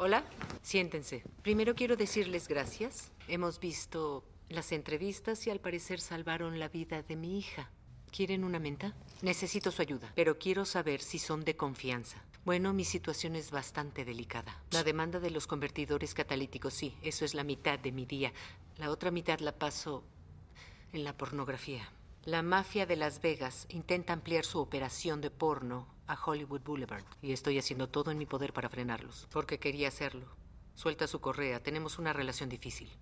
Hola, siéntense. Primero quiero decirles gracias. Hemos visto las entrevistas y al parecer salvaron la vida de mi hija. ¿Quieren una menta? Necesito su ayuda, pero quiero saber si son de confianza. Bueno, mi situación es bastante delicada. La demanda de los convertidores catalíticos, sí, eso es la mitad de mi día. La otra mitad la paso en la pornografía. La mafia de Las Vegas intenta ampliar su operación de porno a Hollywood Boulevard. Y estoy haciendo todo en mi poder para frenarlos, porque quería hacerlo. Suelta su correa, tenemos una relación difícil.